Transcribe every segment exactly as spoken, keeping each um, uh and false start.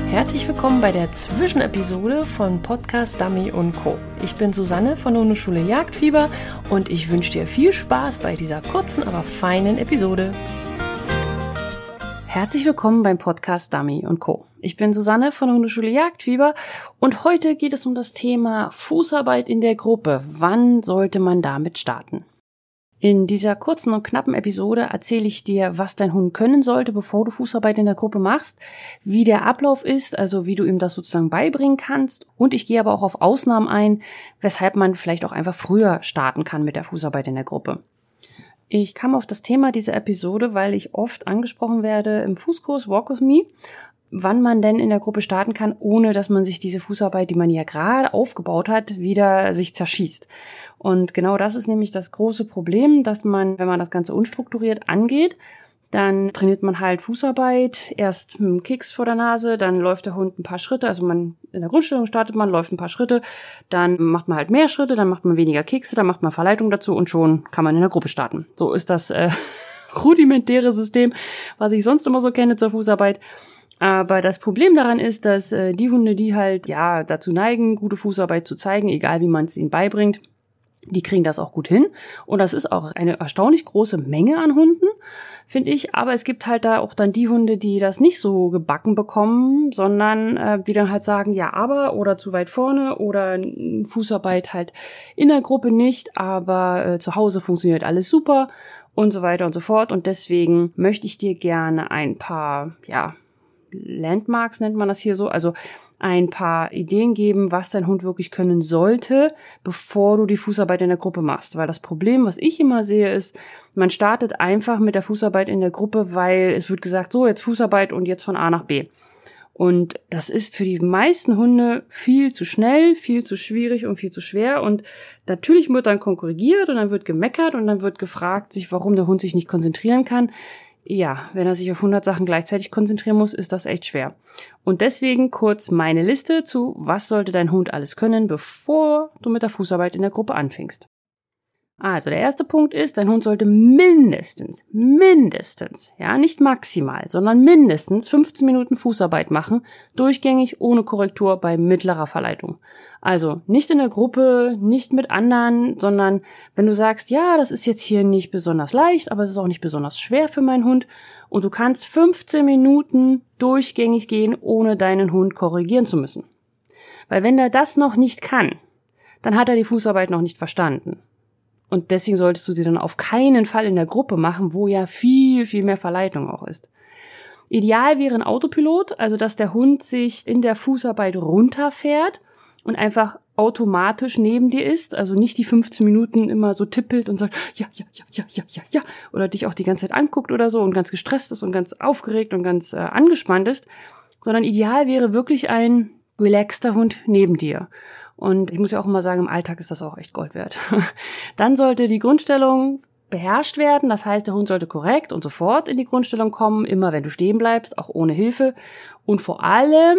Herzlich willkommen bei der Zwischenepisode von Podcast Dummy und Co. Ich bin Susanne von der Hundeschule Jagdfieber und ich wünsche dir viel Spaß bei dieser kurzen, aber feinen Episode. Herzlich willkommen beim Podcast Dummy und Co. Ich bin Susanne von der Hundeschule Jagdfieber und heute geht es um das Thema Fußarbeit in der Gruppe. Wann sollte man damit starten? In dieser kurzen und knappen Episode erzähle ich dir, was dein Hund können sollte, bevor du Fußarbeit in der Gruppe machst, wie der Ablauf ist, also wie du ihm das sozusagen beibringen kannst, und ich gehe aber auch auf Ausnahmen ein, weshalb man vielleicht auch einfach früher starten kann mit der Fußarbeit in der Gruppe. Ich kam auf das Thema dieser Episode, weil ich oft angesprochen werde im Fußkurs Walk with Me, wann man denn in der Gruppe starten kann, ohne dass man sich diese Fußarbeit, die man ja gerade aufgebaut hat, wieder sich zerschießt. Und genau das ist nämlich das große Problem, dass man, wenn man das Ganze unstrukturiert angeht, dann trainiert man halt Fußarbeit, erst mit dem Keks vor der Nase, dann läuft der Hund ein paar Schritte, also man in der Grundstellung startet man, läuft ein paar Schritte, dann macht man halt mehr Schritte, dann macht man weniger Kekse, dann macht man Verleitung dazu und schon kann man in der Gruppe starten. So ist das äh, rudimentäre System, was ich sonst immer so kenne zur Fußarbeit. Aber das Problem daran ist, dass äh, die Hunde, die halt ja dazu neigen, gute Fußarbeit zu zeigen, egal wie man es ihnen beibringt, die kriegen das auch gut hin. Und das ist auch eine erstaunlich große Menge an Hunden, finde ich. Aber es gibt halt da auch dann die Hunde, die das nicht so gebacken bekommen, sondern äh, die dann halt sagen, ja, aber oder zu weit vorne oder Fußarbeit halt in der Gruppe nicht, aber äh, zu Hause funktioniert alles super und so weiter und so fort. Und deswegen möchte ich dir gerne ein paar, ja, Landmarks nennt man das hier so, also ein paar Ideen geben, was dein Hund wirklich können sollte, bevor du die Fußarbeit in der Gruppe machst. Weil das Problem, was ich immer sehe, ist, man startet einfach mit der Fußarbeit in der Gruppe, weil es wird gesagt, so jetzt Fußarbeit und jetzt von A nach B. Und das ist für die meisten Hunde viel zu schnell, viel zu schwierig und viel zu schwer. Und natürlich wird dann konkurriert und dann wird gemeckert und dann wird gefragt, sich, warum der Hund sich nicht konzentrieren kann. Ja, wenn er sich auf hundert Sachen gleichzeitig konzentrieren muss, ist das echt schwer. Und deswegen kurz meine Liste zu, was sollte dein Hund alles können, bevor du mit der Fußarbeit in der Gruppe anfängst. Also der erste Punkt ist, dein Hund sollte mindestens, mindestens, ja, nicht maximal, sondern mindestens fünfzehn Minuten Fußarbeit machen, durchgängig, ohne Korrektur bei mittlerer Verleitung. Also nicht in der Gruppe, nicht mit anderen, sondern wenn du sagst, ja, das ist jetzt hier nicht besonders leicht, aber es ist auch nicht besonders schwer für meinen Hund und du kannst fünfzehn Minuten durchgängig gehen, ohne deinen Hund korrigieren zu müssen. Weil wenn er das noch nicht kann, dann hat er die Fußarbeit noch nicht verstanden. Und deswegen solltest du sie dann auf keinen Fall in der Gruppe machen, wo ja viel, viel mehr Verleitung auch ist. Ideal wäre ein Autopilot, also dass der Hund sich in der Fußarbeit runterfährt und einfach automatisch neben dir ist, also nicht die fünfzehn Minuten immer so tippelt und sagt, ja, ja, ja, ja, ja, ja, ja, oder dich auch die ganze Zeit anguckt oder so und ganz gestresst ist und ganz aufgeregt und ganz äh, angespannt ist, sondern ideal wäre wirklich ein relaxter Hund neben dir. Und ich muss ja auch immer sagen, im Alltag ist das auch echt Gold wert. Dann sollte die Grundstellung beherrscht werden. Das heißt, der Hund sollte korrekt und sofort in die Grundstellung kommen, immer wenn du stehen bleibst, auch ohne Hilfe. Und vor allem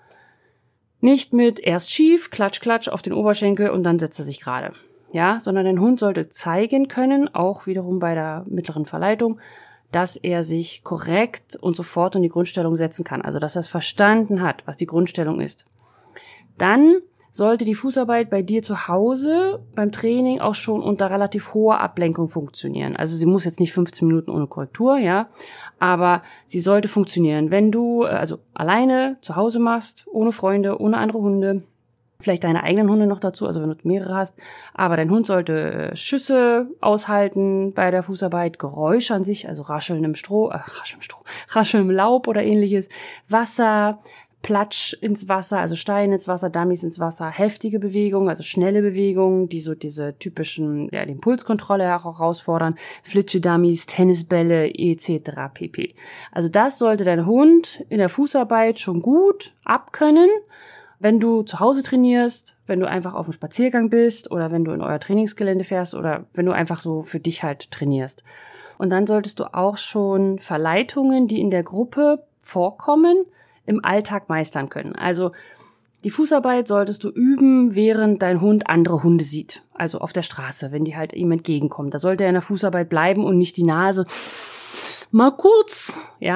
nicht mit erst schief, klatsch, klatsch auf den Oberschenkel und dann setzt er sich gerade. Ja, sondern dein Hund sollte zeigen können, auch wiederum bei der mittleren Verleitung, dass er sich korrekt und sofort in die Grundstellung setzen kann. Also, dass er es verstanden hat, was die Grundstellung ist. Dann sollte die Fußarbeit bei dir zu Hause beim Training auch schon unter relativ hoher Ablenkung funktionieren. Also sie muss jetzt nicht fünfzehn Minuten ohne Korrektur, ja, aber sie sollte funktionieren. Wenn du also alleine zu Hause machst, ohne Freunde, ohne andere Hunde, vielleicht deine eigenen Hunde noch dazu, also wenn du mehrere hast, aber dein Hund sollte Schüsse aushalten bei der Fußarbeit, Geräusche an sich, also Rascheln im Stroh, äh, Rascheln im Stroh, Rascheln im Laub oder ähnliches, Wasser, Platsch ins Wasser, also Steine ins Wasser, Dummies ins Wasser, heftige Bewegungen, also schnelle Bewegungen, die so diese typischen, ja, die Impulskontrolle auch herausfordern, Flitsche-Dummies, Tennisbälle et cetera pp. Also das sollte dein Hund in der Fußarbeit schon gut abkönnen, wenn du zu Hause trainierst, wenn du einfach auf dem Spaziergang bist oder wenn du in euer Trainingsgelände fährst oder wenn du einfach so für dich halt trainierst. Und dann solltest du auch schon Verleitungen, die in der Gruppe vorkommen, im Alltag meistern können. Also die Fußarbeit solltest du üben, während dein Hund andere Hunde sieht. Also auf der Straße, wenn die halt ihm entgegenkommen. Da sollte er in der Fußarbeit bleiben und nicht die Nase mal kurz, ja,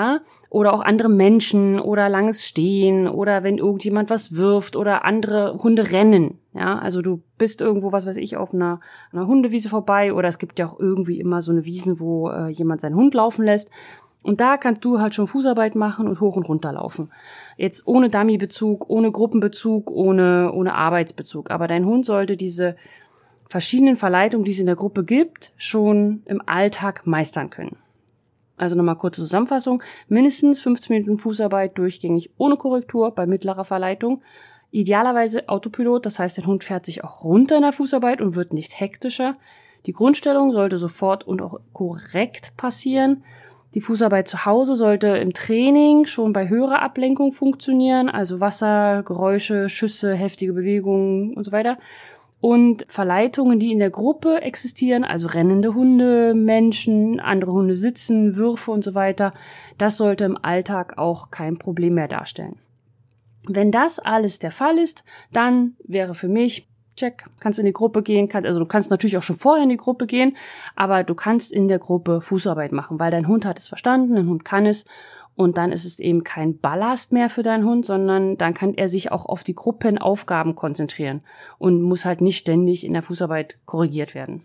Oder auch andere Menschen oder langes Stehen oder wenn irgendjemand was wirft oder andere Hunde rennen. Ja, also du bist irgendwo, was weiß ich, auf einer, einer Hundewiese vorbei oder es gibt ja auch irgendwie immer so eine Wiesen, wo äh, jemand seinen Hund laufen lässt. Und da kannst du halt schon Fußarbeit machen und hoch und runter laufen. Jetzt ohne Dummy-Bezug, ohne Gruppenbezug, ohne, ohne Arbeitsbezug. Aber dein Hund sollte diese verschiedenen Verleitungen, die es in der Gruppe gibt, schon im Alltag meistern können. Also nochmal kurze Zusammenfassung. Mindestens fünfzehn Minuten Fußarbeit durchgängig ohne Korrektur bei mittlerer Verleitung. Idealerweise Autopilot, das heißt, der Hund fährt sich auch runter in der Fußarbeit und wird nicht hektischer. Die Grundstellung sollte sofort und auch korrekt passieren. Die Fußarbeit zu Hause sollte im Training schon bei höherer Ablenkung funktionieren, also Wasser, Geräusche, Schüsse, heftige Bewegungen und so weiter. Und Verleitungen, die in der Gruppe existieren, also rennende Hunde, Menschen, andere Hunde sitzen, Würfe und so weiter, das sollte im Alltag auch kein Problem mehr darstellen. Wenn das alles der Fall ist, dann wäre für mich, check, kannst in die Gruppe gehen, kann, also du kannst natürlich auch schon vorher in die Gruppe gehen, aber du kannst in der Gruppe Fußarbeit machen, weil dein Hund hat es verstanden, dein Hund kann es. Und dann ist es eben kein Ballast mehr für deinen Hund, sondern dann kann er sich auch auf die Gruppenaufgaben konzentrieren und muss halt nicht ständig in der Fußarbeit korrigiert werden.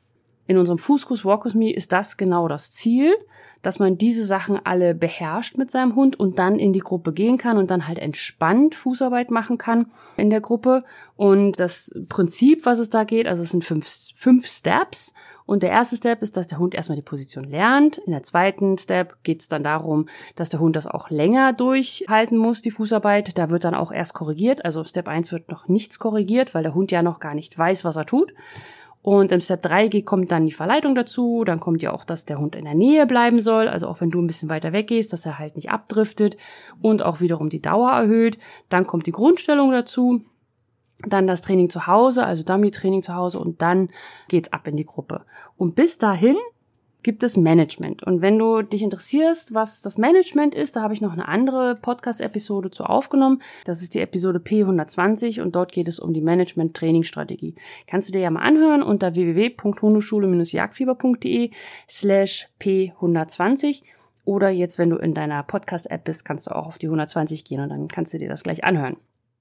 In unserem Fußkurs Walk with Me ist das genau das Ziel, dass man diese Sachen alle beherrscht mit seinem Hund und dann in die Gruppe gehen kann und dann halt entspannt Fußarbeit machen kann in der Gruppe. Und das Prinzip, was es da geht, also es sind fünf, fünf Steps. Und der erste Step ist, dass der Hund erstmal die Position lernt. In der zweiten Step geht es dann darum, dass der Hund das auch länger durchhalten muss, die Fußarbeit. Da wird dann auch erst korrigiert. Also Step eins wird noch nichts korrigiert, weil der Hund ja noch gar nicht weiß, was er tut. Und im Step drei kommt dann die Verleitung dazu. Dann kommt ja auch, dass der Hund in der Nähe bleiben soll. Also auch wenn du ein bisschen weiter weggehst, dass er halt nicht abdriftet und auch wiederum die Dauer erhöht. Dann kommt die Grundstellung dazu. Dann das Training zu Hause, also Dummy-Training zu Hause und dann geht's ab in die Gruppe. Und bis dahin gibt es Management. Und wenn du dich interessierst, was das Management ist, da habe ich noch eine andere Podcast-Episode zu aufgenommen. Das ist die Episode P hundertzwanzig und dort geht es um die Management-Training-Strategie. Kannst du dir ja mal anhören unter w w w punkt hundeschule Bindestrich jagdfieber punkt de slash P hundertzwanzig oder jetzt, wenn du in deiner Podcast-App bist, kannst du auch auf die hundertzwanzig gehen und dann kannst du dir das gleich anhören.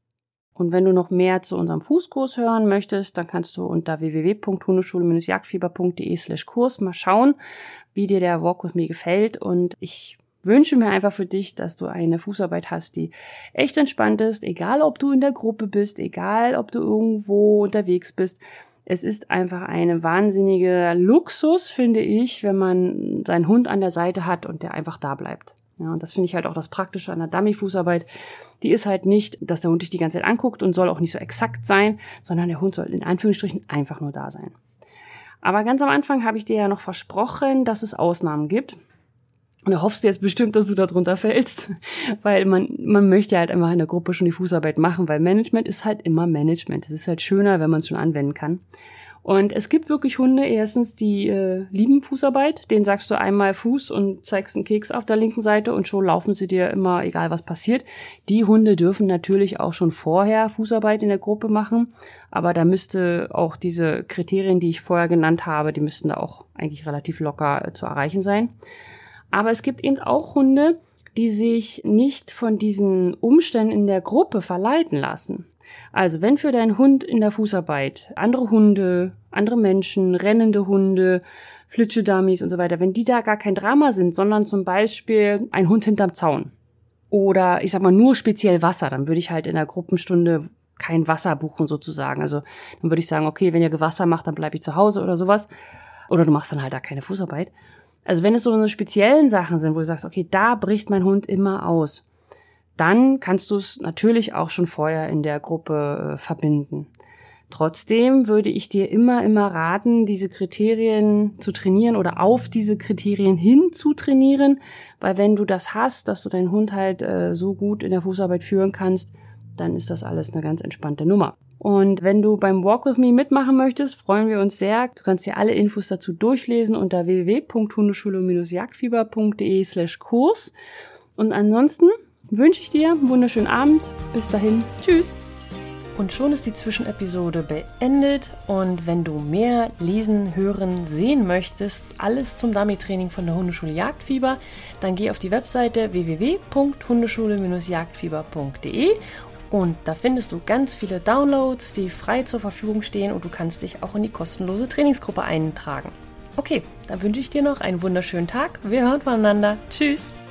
Und wenn du noch mehr zu unserem Fußkurs hören möchtest, dann kannst du unter w w w punkt hundeschule Bindestrich jagdfieber punkt de slash Kurs mal schauen, wie dir der Walk with Me gefällt. Und ich wünsche mir einfach für dich, dass du eine Fußarbeit hast, die echt entspannt ist, egal ob du in der Gruppe bist, egal ob du irgendwo unterwegs bist. Es ist einfach eine wahnsinnige Luxus, finde ich, wenn man seinen Hund an der Seite hat und der einfach da bleibt. Ja, und das finde ich halt auch das Praktische an der Dummy-Fußarbeit. Die ist halt nicht, dass der Hund dich die ganze Zeit anguckt und soll auch nicht so exakt sein, sondern der Hund soll in Anführungsstrichen einfach nur da sein. Aber ganz am Anfang habe ich dir ja noch versprochen, dass es Ausnahmen gibt. Und da hoffst du jetzt bestimmt, dass du da drunter fällst, weil man man möchte halt einfach in der Gruppe schon die Fußarbeit machen, weil Management ist halt immer Management. Es ist halt schöner, wenn man es schon anwenden kann. Und es gibt wirklich Hunde, erstens, die äh, lieben Fußarbeit. Denen sagst du einmal Fuß und zeigst einen Keks auf der linken Seite und schon laufen sie dir immer, egal was passiert. Die Hunde dürfen natürlich auch schon vorher Fußarbeit in der Gruppe machen. Aber da müsste auch diese Kriterien, die ich vorher genannt habe, die müssten da auch eigentlich relativ locker äh, zu erreichen sein. Aber es gibt eben auch Hunde, die sich nicht von diesen Umständen in der Gruppe verleiten lassen. Also wenn für deinen Hund in der Fußarbeit andere Hunde, andere Menschen, rennende Hunde, Flitschedummies und so weiter, wenn die da gar kein Drama sind, sondern zum Beispiel ein Hund hinterm Zaun oder ich sag mal nur speziell Wasser, dann würde ich halt in der Gruppenstunde kein Wasser buchen sozusagen. Also dann würde ich sagen, okay, wenn ihr Gewasser macht, dann bleibe ich zu Hause oder sowas. Oder du machst dann halt da keine Fußarbeit. Also wenn es so eine speziellen Sachen sind, wo du sagst, okay, da bricht mein Hund immer aus, dann kannst du es natürlich auch schon vorher in der Gruppe äh, verbinden. Trotzdem würde ich dir immer, immer raten, diese Kriterien zu trainieren oder auf diese Kriterien hin zu trainieren, weil wenn du das hast, dass du deinen Hund halt äh, so gut in der Fußarbeit führen kannst, dann ist das alles eine ganz entspannte Nummer. Und wenn du beim Walk with Me mitmachen möchtest, freuen wir uns sehr. Du kannst dir alle Infos dazu durchlesen unter w w w punkt hundeschule Bindestrich jagdfieber punkt de slash Kurs. Und ansonsten wünsche ich dir einen wunderschönen Abend. Bis dahin. Tschüss. Und schon ist die Zwischenepisode beendet und wenn du mehr lesen, hören, sehen möchtest, alles zum Dummy-Training von der Hundeschule Jagdfieber, dann geh auf die Webseite w w w punkt hundeschule Bindestrich jagdfieber punkt d e und da findest du ganz viele Downloads, die frei zur Verfügung stehen und du kannst dich auch in die kostenlose Trainingsgruppe eintragen. Okay, dann wünsche ich dir noch einen wunderschönen Tag. Wir hören voneinander. Tschüss!